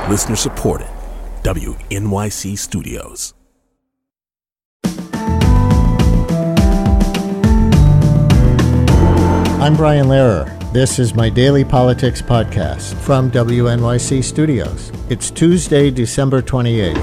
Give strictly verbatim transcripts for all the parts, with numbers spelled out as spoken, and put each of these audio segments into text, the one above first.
Listener supported. W N Y C Studios. I'm Brian Lehrer. This is my daily politics podcast from W N Y C Studios. It's Tuesday, December twenty-eighth.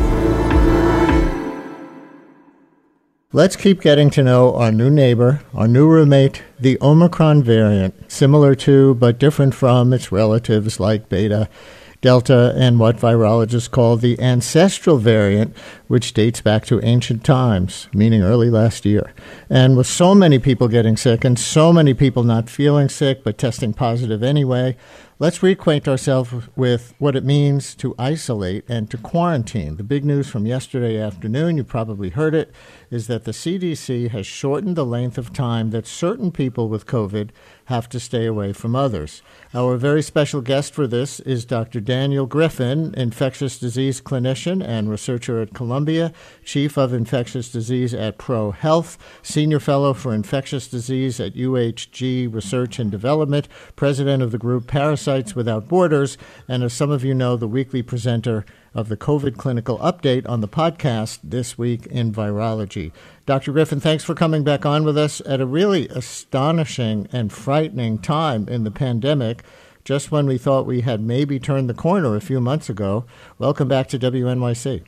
Let's keep getting to know our new neighbor, our new roommate, the Omicron variant, similar to but different from its relatives like Beta, Delta, and what virologists call the ancestral variant, which dates back to ancient times, meaning early last year. And with so many people getting sick and so many people not feeling sick but testing positive anyway, let's reacquaint ourselves with what it means to isolate and to quarantine. The big news from yesterday afternoon, you probably heard it, is that the C D C has shortened the length of time that certain people with COVID have to stay away from others. Our very special guest for this is Doctor Daniel Griffin, infectious disease clinician and researcher at Columbia, chief of infectious disease at ProHealth, senior fellow for infectious disease at U H G Research and Development, president of the group Parasites Without Borders, and as some of you know, the weekly presenter of the COVID Clinical Update on the podcast This Week in Virology. Doctor Griffin, thanks for coming back on with us at a really astonishing and frightening time in the pandemic, just when we thought we had maybe turned the corner a few months ago. Welcome back to W N Y C.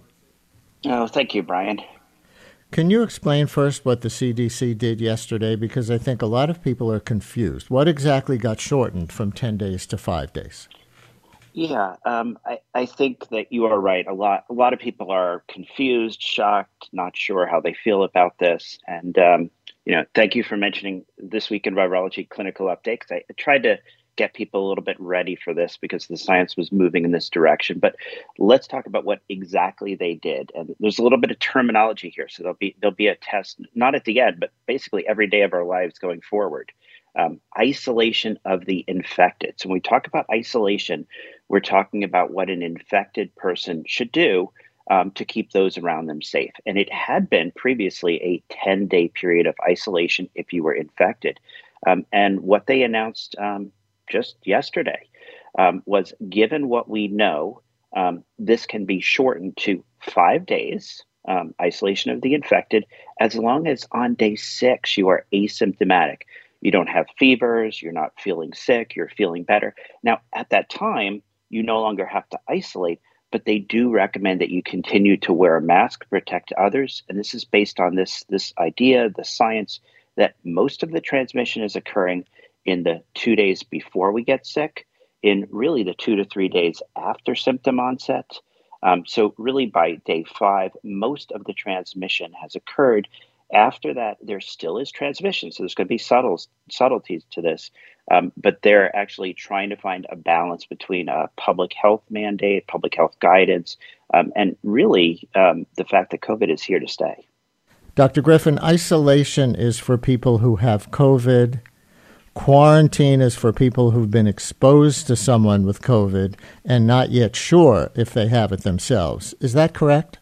Oh, thank you, Brian. Can you explain first what the C D C did yesterday? Because I think a lot of people are confused. What exactly got shortened from ten days to five days? Yeah, um, I, I think that you are right. A lot, a lot of people are confused, shocked, not sure how they feel about this. And, um, you know, thank you for mentioning This Week in Virology Clinical Update, because I, I tried to get people a little bit ready for this because the science was moving in this direction. But let's talk about what exactly they did. And there's a little bit of terminology here. So there'll be there'll be a test, not at the end, but basically every day of our lives going forward. Um, isolation of the infected. So when we talk about isolation, we're talking about what an infected person should do um, to keep those around them safe. And it had been previously a ten-day period of isolation if you were infected. Um, and what they announced um, just yesterday um, was, given what we know, um, this can be shortened to five days, um, isolation of the infected, as long as on day six you are asymptomatic. You don't have fevers, you're not feeling sick, you're feeling better. Now, at that time, you no longer have to isolate, but they do recommend that you continue to wear a mask to protect others. And this is based on this, this idea, the science, that most of the transmission is occurring in the two days before we get sick, in really the two to three days after symptom onset. Um, so really by day five, most of the transmission has occurred. After that, there still is transmission, so there's going to be subtle, subtleties to this, um, but they're actually trying to find a balance between a public health mandate, public health guidance, um, and really um, the fact that COVID is here to stay. Doctor Griffin, isolation is for people who have COVID. Quarantine is for people who've been exposed to someone with COVID and not yet sure if they have it themselves. Is that correct?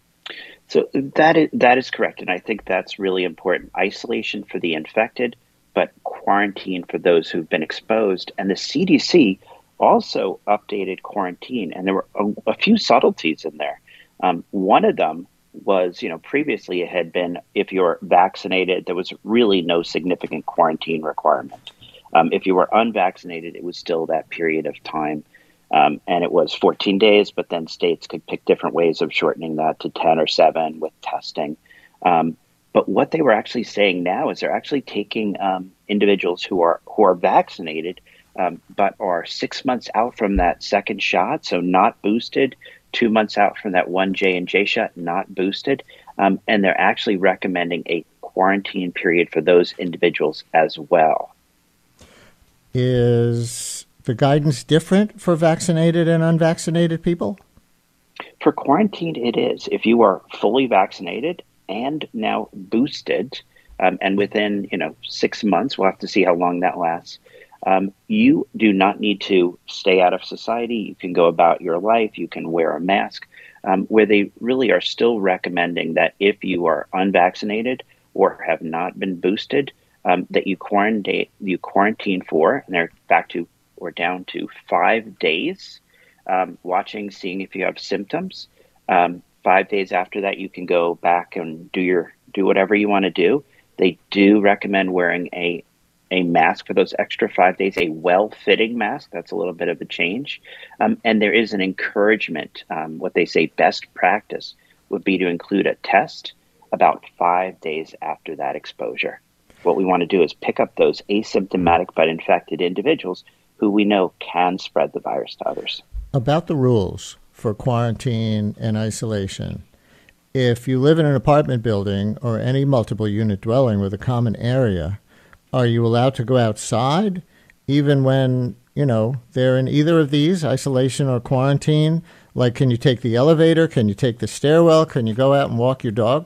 So that is, that is correct. And I think that's really important. Isolation for the infected, but quarantine for those who've been exposed. And the C D C also updated quarantine. And there were a, a few subtleties in there. Um, one of them was, you know, previously it had been, if you're vaccinated, there was really no significant quarantine requirement. Um, if you were unvaccinated, it was still that period of time. Um, and it was fourteen days, but then states could pick different ways of shortening that to ten or seven with testing. Um, but what they were actually saying now is they're actually taking um, individuals who are who are vaccinated, um, but are six months out from that second shot, so not boosted, two months out from that one J and J shot, not boosted. Um, and they're actually recommending a quarantine period for those individuals as well. Is the guidance different for vaccinated and unvaccinated people? For quarantine, it is. If you are fully vaccinated and now boosted, um, and within, you know, six months, we'll have to see how long that lasts, um, you do not need to stay out of society. You can go about your life. You can wear a mask, um, where they really are still recommending that if you are unvaccinated or have not been boosted, um, that you quarantine, you quarantine for, and they're back to or down to five days um, watching, seeing if you have symptoms. Um, five days after that, you can go back and do your do whatever you want to do. They do recommend wearing a a mask for those extra five days, a well-fitting mask. That's a little bit of a change. Um, and there is an encouragement. Um, what they say best practice would be to include a test about five days after that exposure. What we want to do is pick up those asymptomatic but infected individuals who we know can spread the virus to others. About the rules for quarantine and isolation. If you live in an apartment building or any multiple unit dwelling with a common area, are you allowed to go outside even when, you know, they're in either of these, isolation or quarantine? Like, can you take the elevator? Can you take the stairwell? Can you go out and walk your dog?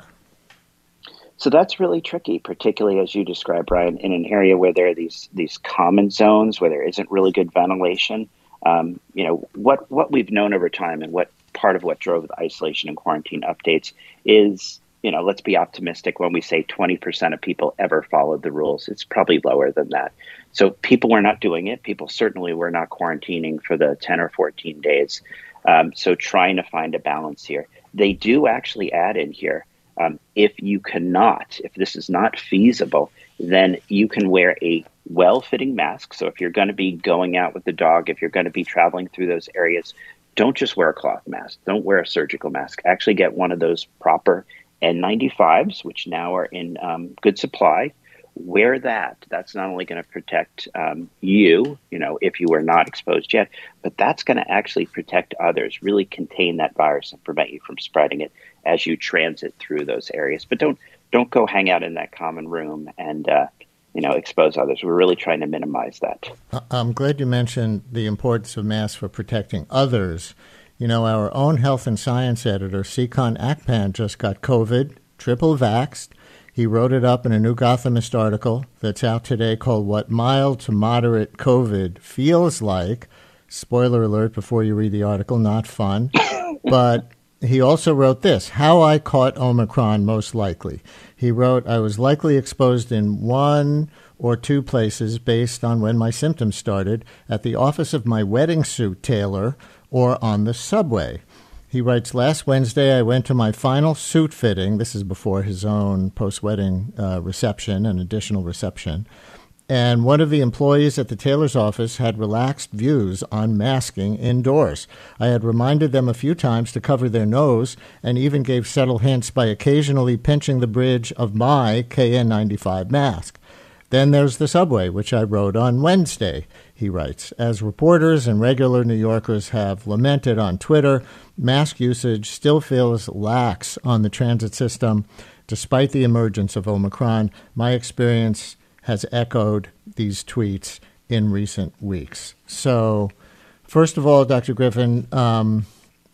So that's really tricky, particularly as you described, Brian, in an area where there are these these common zones where there isn't really good ventilation. Um, you know, what, what we've known over time and what part of what drove the isolation and quarantine updates is, you know, let's be optimistic when we say twenty percent of people ever followed the rules. It's probably lower than that. So people were not doing it. People certainly were not quarantining for the ten or fourteen days. Um, so trying to find a balance here. They do actually add in here, um, if you cannot, if this is not feasible, then you can wear a well-fitting mask. So if you're going to be going out with the dog, if you're going to be traveling through those areas, don't just wear a cloth mask. Don't wear a surgical mask. Actually get one of those proper N ninety-fives, which now are in um, good supply. Wear that. That's not only going to protect um, you, you know, if you were not exposed yet, but that's going to actually protect others, really contain that virus and prevent you from spreading it as you transit through those areas. But don't don't go hang out in that common room and, uh, you know, expose others. We're really trying to minimize that. I'm glad you mentioned the importance of masks for protecting others. You know, our own health and science editor, Sikhan Akpan, just got COVID, triple vaxxed. He wrote it up in a New Gothamist article that's out today called What Mild to Moderate COVID Feels Like. Spoiler alert before you read the article, not fun. But he also wrote this, How I Caught Omicron Most Likely. He wrote, I was likely exposed in one or two places based on when my symptoms started, at the office of my wedding suit tailor or on the subway. He writes, last Wednesday, I went to my final suit fitting. This is before his own post-wedding uh, reception, an additional reception. And one of the employees at the tailor's office had relaxed views on masking indoors. I had reminded them a few times to cover their nose and even gave subtle hints by occasionally pinching the bridge of my K N ninety-five mask. Then there's the subway, which I rode on Wednesday, he writes. As reporters and regular New Yorkers have lamented on Twitter, mask usage still feels lax on the transit system. Despite the emergence of Omicron, my experience has echoed these tweets in recent weeks. So, first of all, Doctor Griffin, um,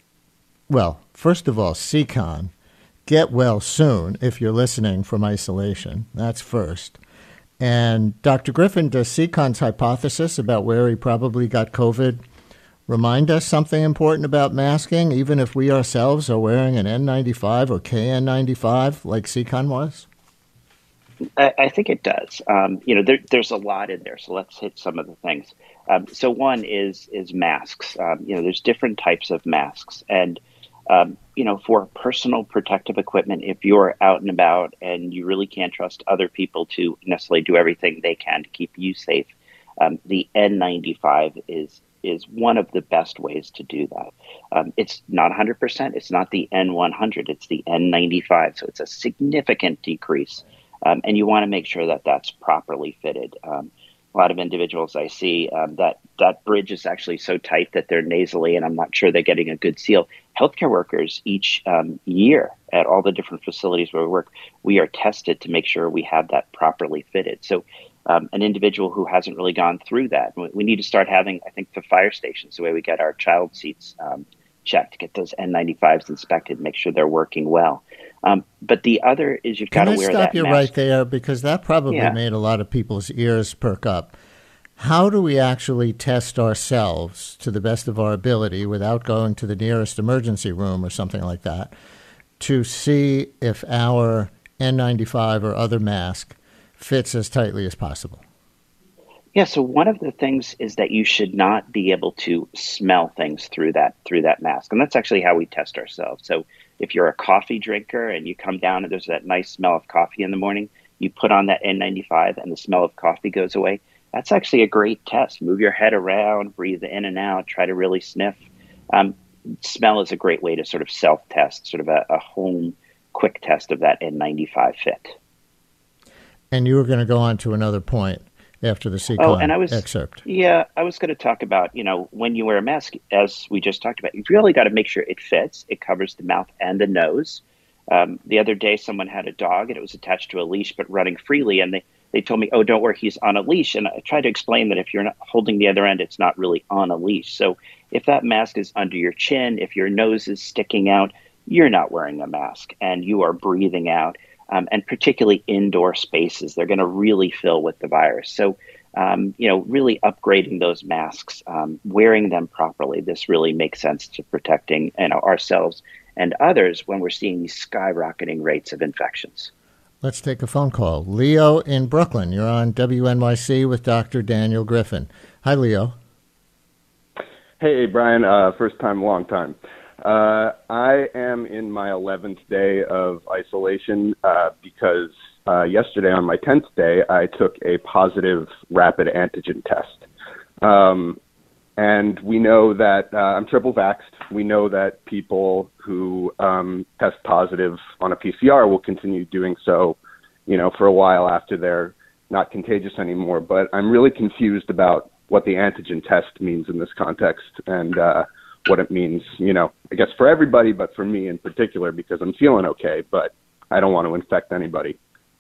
well, first of all, Sikhan, get well soon if you're listening from isolation. That's first. And Doctor Griffin, does Sikhan's hypothesis about where he probably got COVID remind us something important about masking, even if we ourselves are wearing an N ninety-five or K N ninety-five like Sikhan was? I, I think it does. Um, you know, there, there's a lot in there, so let's hit some of the things. Um, so one is is masks. Um, you know, there's different types of masks, and um, you know, for personal protective equipment, if you're out and about and you really can't trust other people to necessarily do everything they can to keep you safe, um, the N ninety-five is is one of the best ways to do that. Um, it's not one hundred percent. It's not the N one hundred. It's the N ninety-five. So it's a significant decrease. Um, and you want to make sure that that's properly fitted. Um, a lot of individuals I see, um, that that bridge is actually so tight that they're nasally, and I'm not sure they're getting a good seal. Healthcare workers each um, year at all the different facilities where we work, we are tested to make sure we have that properly fitted. So um, an individual who hasn't really gone through that, we need to start having, I think, the fire stations, the way we get our child seats um, checked, get those N ninety-fives inspected, make sure they're working well. Um, but the other is you've got to wear that mask. Can I stop you right there? Because that probably yeah. made a lot of people's ears perk up. How do we actually test ourselves to the best of our ability without going to the nearest emergency room or something like that to see if our N ninety-five or other mask fits as tightly as possible? Yeah, so one of the things is that you should not be able to smell things through that through that mask. And that's actually how we test ourselves. So if you're a coffee drinker and you come down and there's that nice smell of coffee in the morning, you put on that N ninety-five and the smell of coffee goes away. That's actually a great test. Move your head around, breathe in and out, try to really sniff. Um, Smell is a great way to sort of self-test, sort of a, a home quick test of that N ninety-five fit. And you were going to go on to another point after the C Oh, and I CON was, excerpt. yeah, I was going to talk about, you know, when you wear a mask, as we just talked about, you've really got to make sure it fits. It covers the mouth and the nose. Um, the other day, someone had a dog and it was attached to a leash, but running freely. And they, they told me, oh, don't worry, he's on a leash. And I tried to explain that if you're not holding the other end, it's not really on a leash. So if that mask is under your chin, if your nose is sticking out, you're not wearing a mask and you are breathing out. Um, and particularly indoor spaces, they're going to really fill with the virus. So, um, you know, really upgrading those masks, um, wearing them properly. This really makes sense to protecting, you know, ourselves and others when we're seeing these skyrocketing rates of infections. Let's take a phone call. Leo in Brooklyn, you're on W N Y C with Doctor Daniel Griffin. Hi, Leo. Hey, Brian. Uh, first time, long time. Uh, I am in my eleventh day of isolation uh, because uh, yesterday on my tenth day, I took a positive rapid antigen test. Um, and we know that uh, I'm triple vaxxed. We know that people who um, test positive on a P C R will continue doing so, you know, for a while after they're not contagious anymore. But I'm really confused about what the antigen test means in this context and uh, what it means, you know, I guess for everybody, but for me in particular, because I'm feeling okay, but I don't want to infect anybody.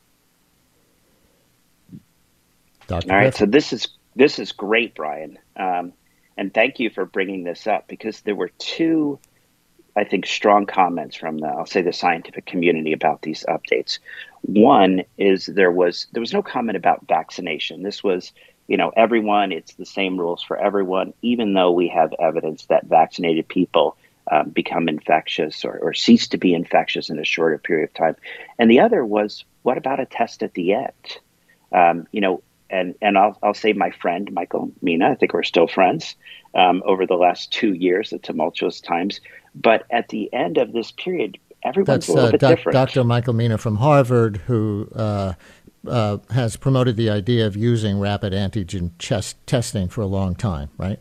Doctor All right, Griffin. so this is this is great, Brian, um, and thank you for bringing this up because there were two, I think, strong comments from the I'll say the scientific community about these updates. One is there was there was no comment about vaccination. This was, you know, everyone, it's the same rules for everyone, even though we have evidence that vaccinated people um, become infectious or, or cease to be infectious in a shorter period of time. And the other was, what about a test at the end? Um, you know, and, and I'll, I'll say my friend, Michael Mina, I think we're still friends um, over the last two years, the tumultuous times. But at the end of this period, everyone's That's a little uh, bit doc- different. Doctor Michael Mina from Harvard, who uh, uh, has promoted the idea of using rapid antigen chest testing for a long time, right?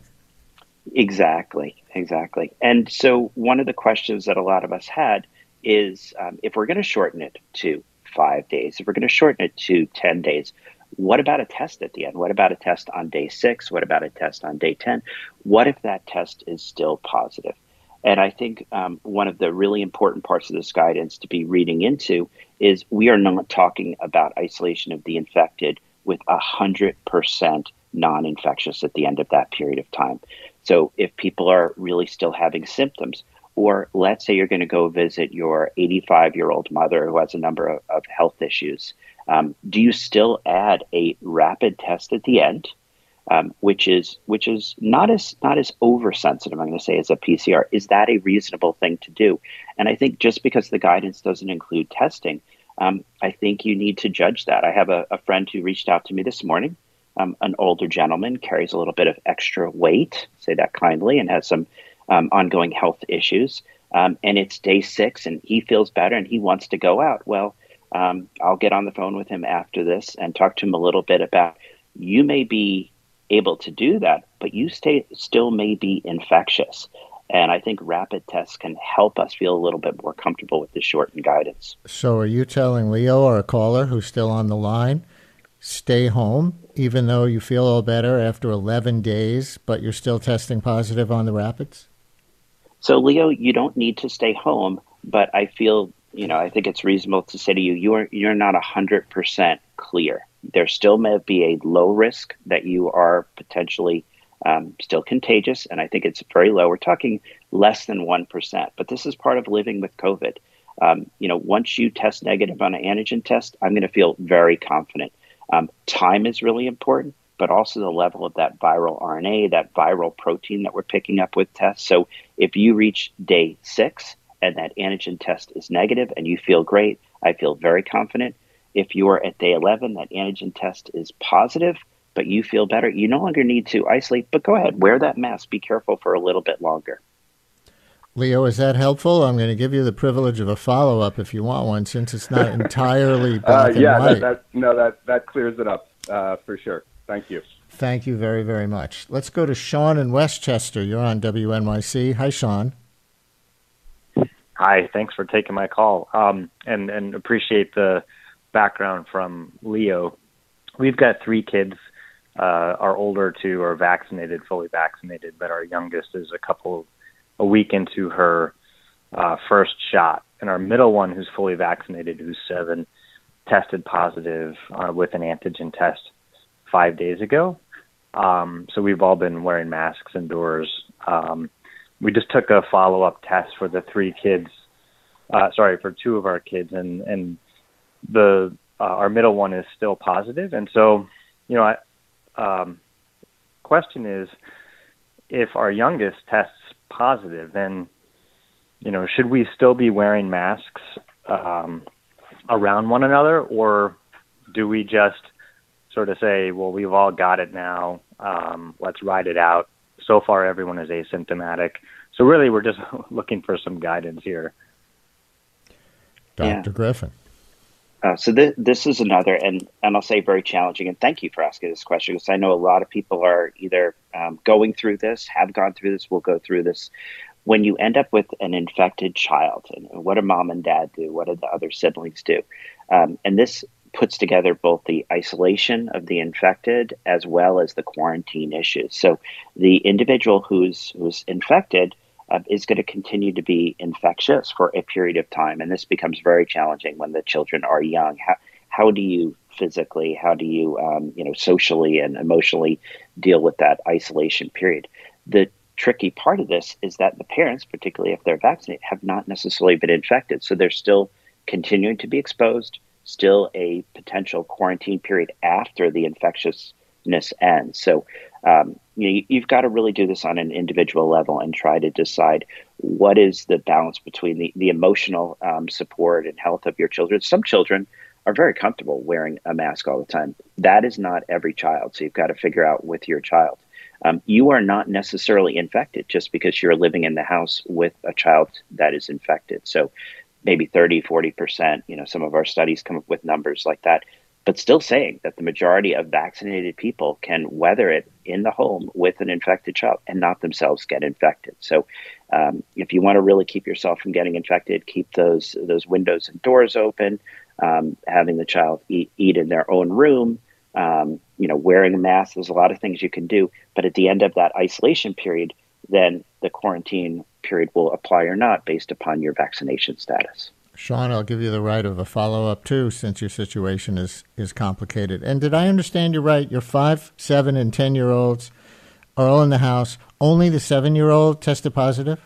Exactly, exactly. And so one of the questions that a lot of us had is um, if we're going to shorten it to five days, if we're going to shorten it to ten days, what about a test at the end? What about a test on day six? What about a test on day ten? What if that test is still positive? And I think um, one of the really important parts of this guidance to be reading into is we are not talking about isolation of the infected with one hundred percent non-infectious at the end of that period of time. So if people are really still having symptoms, or let's say you're going to go visit your eighty-five-year-old mother who has a number of, of health issues, um, do you still add a rapid test at the end? Um, which is which is not as not as oversensitive, I'm going to say, as a P C R. Is that a reasonable thing to do? And I think just because the guidance doesn't include testing, um, I think you need to judge that. I have a, a friend who reached out to me this morning, um, an older gentleman, carries a little bit of extra weight, say that kindly, and has some um, ongoing health issues. Um, and it's day six, and he feels better, and he wants to go out. Well, um, I'll get on the phone with him after this and talk to him a little bit about you may be able to do that, but you stay still may be infectious. And I think rapid tests can help us feel a little bit more comfortable with the shortened guidance. So are you telling Leo or a caller who's still on the line, stay home, even though you feel all better after eleven days, but you're still testing positive on the rapids? So Leo, you don't need to stay home, but I feel, you know, I think it's reasonable to say to you, you're, you're not one hundred percent clear. There still may be a low risk that you are potentially um, still contagious, and I think it's very low. We're talking less than one percent, but this is part of living with COVID. Um, you know, once you test negative on an antigen test, I'm going to feel very confident. Um, time is really important, but also the level of that viral R N A, that viral protein that we're picking up with tests. So if you reach day six and that antigen test is negative and you feel great, I feel very confident. If you are at day eleven, that antigen test is positive, but you feel better, you no longer need to isolate, but go ahead, wear that mask. Be careful for a little bit longer. Leo, is that helpful? I'm going to give you the privilege of a follow-up if you want one, since it's not entirely black uh, yeah, and white. That, that, no, that, that clears it up uh, for sure. Thank you. Thank you very, very much. Let's go to Sean in Westchester. You're on W N Y C. Hi, Sean. Hi, thanks for taking my call, um, and, and appreciate the background from Leo. We've got three kids. Uh, our older two are vaccinated, fully vaccinated, but our youngest is a couple, a week into her uh, first shot. And our middle one, who's fully vaccinated, who's seven, tested positive uh, with an antigen test five days ago. Um, so we've all been wearing masks indoors. Um, we just took a follow-up test for the three kids, uh, sorry, for two of our kids, and, and the uh, our middle one is still positive. And so, you know, I, um, question is, if our youngest tests positive, then, you know, should we still be wearing masks um, around one another, or do we just sort of say, well, we've all got it now, um, let's ride it out. So far, everyone is asymptomatic. So really, we're just looking for some guidance here. Doctor Yeah. Griffin. Uh, so th- this is another, and, and I'll say very challenging, and thank you for asking this question, because I know a lot of people are either um, going through this, have gone through this, will go through this. When you end up with an infected child, and what do mom and dad do? What do the other siblings do? Um, and this puts together both the isolation of the infected as well as the quarantine issues. So the individual who's who's infected uh, is going to continue to be infectious for a period of time. And this becomes very challenging when the children are young. How, how do you physically, how do you, um, you know, socially and emotionally deal with that isolation period? The tricky part of this is that the parents, particularly if they're vaccinated, have not necessarily been infected. So they're still continuing to be exposed, still a potential quarantine period after the infectiousness ends. So um, you know, you've got to really do this on an individual level and try to decide what is the balance between the, the emotional um, support and health of your children. Some children are very comfortable wearing a mask all the time. That is not every child. So you've got to figure out with your child. Um, you are not necessarily infected just because you're living in the house with a child that is infected. So maybe thirty, forty percent, you know, some of our studies come up with numbers like that, but still saying that the majority of vaccinated people can weather it in the home with an infected child and not themselves get infected. So um, if you want to really keep yourself from getting infected, keep those those windows and doors open, um, having the child eat, eat in their own room, um, you know, wearing a mask. There's a lot of things you can do. But at the end of that isolation period, then the quarantine period will apply or not based upon your vaccination status. Sean, I'll give you the right of a follow-up, too, since your situation is, is complicated. And did I understand you right? Your five, seven, and ten-year-olds are all in the house. Only the seven-year-old tested positive?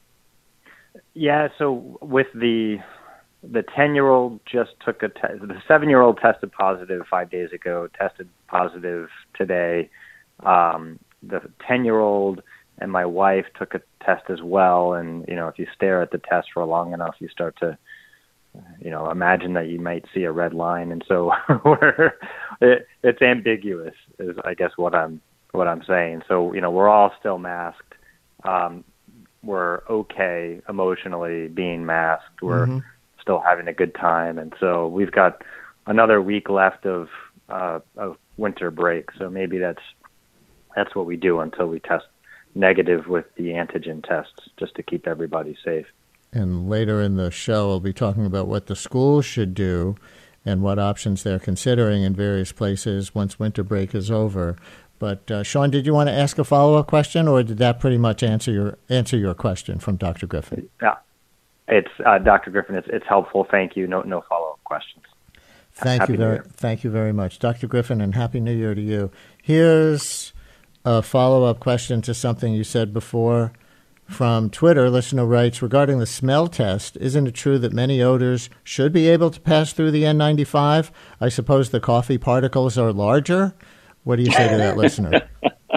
Yeah, so with the the ten-year-old just took a test. The seven-year-old tested positive five days ago, tested positive today. Um, the ten-year-old and my wife took a test as well. And, you know, if you stare at the test for long enough, you start to, you know, imagine that you might see a red line. And so we're, it, it's ambiguous is, I guess, what I'm, what I'm saying. So, you know, we're all still masked. Um, we're okay emotionally being masked. We're mm-hmm. still having a good time. And so we've got another week left of, uh, of winter break. So maybe that's, that's what we do until we test negative with the antigen tests, just to keep everybody safe. And later in the show, we'll be talking about what the schools should do and what options they're considering in various places once winter break is over. But uh, Sean, did you want to ask a follow-up question, or did that pretty much answer your answer your question from Doctor Griffin? Yeah, it's uh, Doctor Griffin. It's it's helpful. Thank you. No no follow-up questions. Thank happy you very thank you very much, Doctor Griffin, and Happy New Year to you. Here's a follow-up question to something you said before from Twitter. Listener writes, regarding the smell test, isn't it true that many odors should be able to pass through the N ninety-five? I suppose the coffee particles are larger. What do you say to that listener?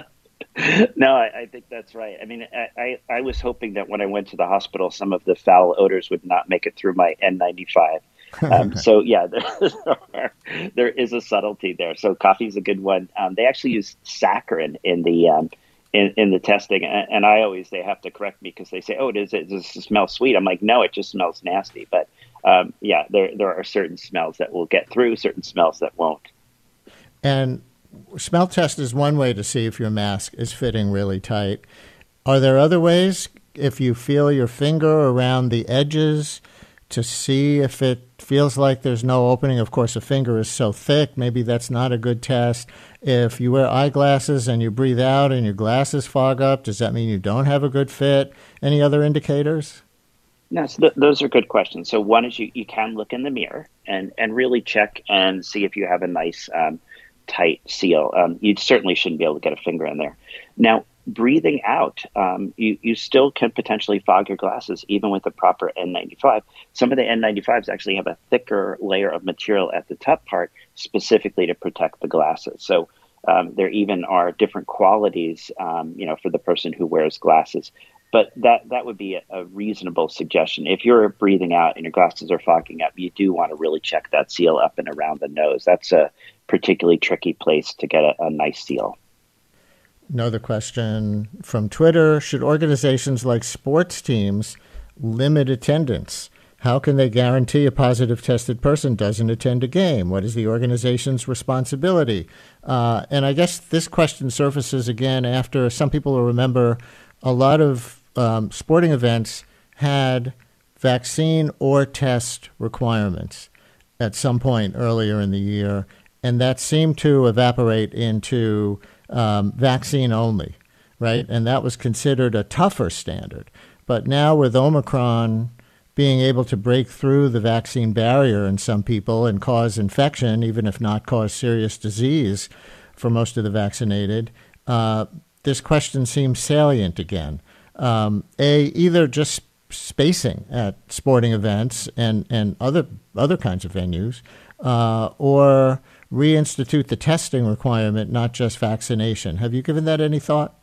No, I, I think that's right. I mean, I, I, I was hoping that when I went to the hospital, some of the foul odors would not make it through my N ninety-five. Um, so yeah, there, are, there is a subtlety there. So coffee is a good one. Um, they actually use saccharin in the um, in, in the testing, and, and I always they have to correct me because they say, "Oh, does it does it smell sweet?" I'm like, "No, it just smells nasty." But um, yeah, there there are certain smells that will get through, certain smells that won't. And smell test is one way to see if your mask is fitting really tight. Are there other ways? If you feel your finger around the edges, to see if it feels like there's no opening. Of course, a finger is so thick, maybe that's not a good test. If you wear eyeglasses and you breathe out and your glasses fog up, does that mean you don't have a good fit? Any other indicators? No, so th- those are good questions. So one is you, you can look in the mirror and, and really check and see if you have a nice um, tight seal. Um, you certainly shouldn't be able to get a finger in there. Now, breathing out, um, you, you still can potentially fog your glasses even with the proper N ninety-five. Some of the N ninety-fives actually have a thicker layer of material at the top part specifically to protect the glasses. So um, there even are different qualities, um, you know, for the person who wears glasses. But that, that would be a, a reasonable suggestion. If you're breathing out and your glasses are fogging up, you do want to really check that seal up and around the nose. That's a particularly tricky place to get a, a nice seal. Another question from Twitter. Should organizations like sports teams limit attendance? How can they guarantee a positive tested person doesn't attend a game? What is the organization's responsibility? Uh, and I guess this question surfaces again after some people will remember a lot of um, sporting events had vaccine or test requirements at some point earlier in the year, and that seemed to evaporate into Um, vaccine only, right? And that was considered a tougher standard. But now with Omicron being able to break through the vaccine barrier in some people and cause infection, even if not cause serious disease for most of the vaccinated, uh, this question seems salient again. Um, A, either just spacing at sporting events and, and other other kinds of venues, uh, or reinstitute the testing requirement, not just vaccination. Have you given that any thought?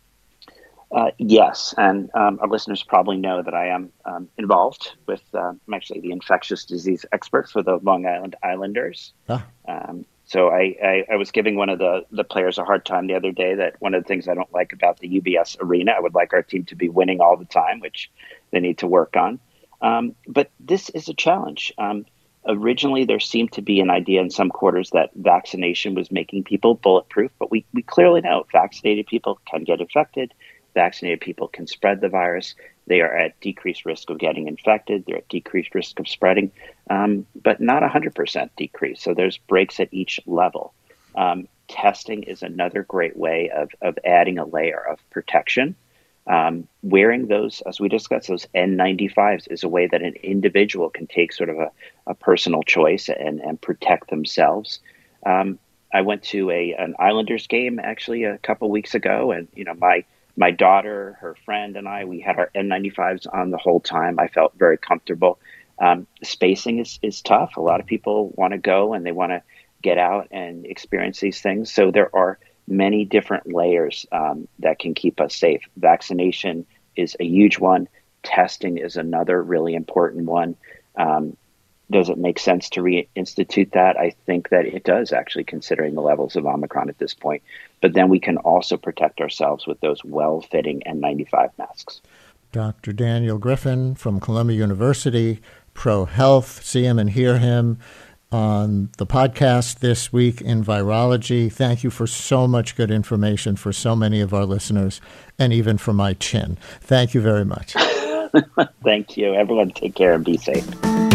Uh, yes, and um, our listeners probably know that I am um, involved with, uh, I'm actually the infectious disease expert for the Long Island Islanders. Ah. Um, so I, I, I was giving one of the, the players a hard time the other day that one of the things I don't like about the U B S arena, I would like our team to be winning all the time, which they need to work on. Um, but this is a challenge. Um, Originally, there seemed to be an idea in some quarters that vaccination was making people bulletproof, but we, we clearly know vaccinated people can get infected. Vaccinated people can spread the virus. They are at decreased risk of getting infected. They're at decreased risk of spreading, um, but not one hundred percent decrease. So there's breaks at each level. Um, testing is another great way of, of adding a layer of protection. Um, wearing those, as we discussed, those N ninety-fives is a way that an individual can take sort of a, a personal choice and, and protect themselves. Um, I went to a an Islanders game actually a couple weeks ago, and you know my my daughter, her friend, and I, we had our N ninety-fives on the whole time. I felt very comfortable. Um, spacing is is tough. A lot of people want to go and they want to get out and experience these things. So there are many different layers um, that can keep us safe. Vaccination is a huge one. Testing is another really important one. Um, does it make sense to reinstitute that? I think that it does, actually, considering the levels of Omicron at this point. But then we can also protect ourselves with those well-fitting N ninety-five masks. Doctor Daniel Griffin from Columbia University, Pro Health. See him and hear him on the podcast this week in virology. Thank you for so much good information for so many of our listeners, and even for my chin. Thank you very much. Thank you. Everyone take care and be safe.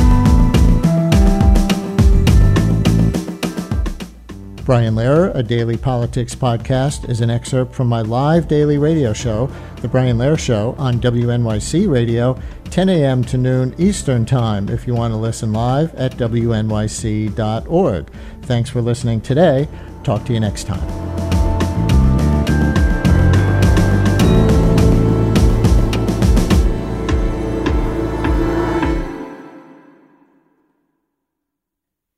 Brian Lehrer, a daily politics podcast, is an excerpt from my live daily radio show, The Brian Lehrer Show, on W N Y C Radio, ten a.m. to noon Eastern Time, if you want to listen live at W N Y C dot org. Thanks for listening today. Talk to you next time.